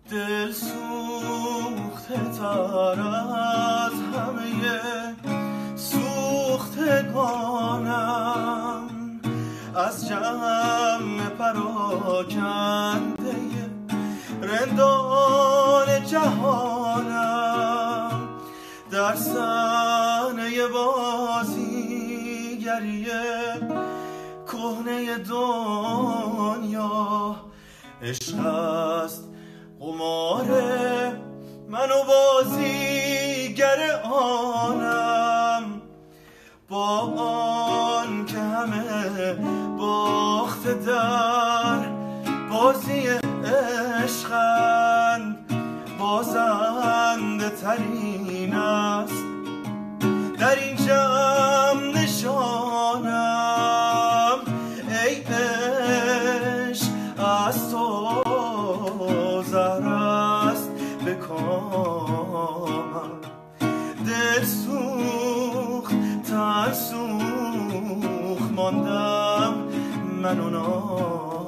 دل سوخته تر از همه سوختگانم، از جمع پراکنده رندان جهانم، در صحنه بازیگری کهنه دنیا. عشق است قمار من و بازیگر آنم، با آن که همه باخته در بازی عشقند، بازنده ترین است در این جمع نشانم. ای عشق از تو زهر است به کامم، دل سوخت تن سوخت ماندم من و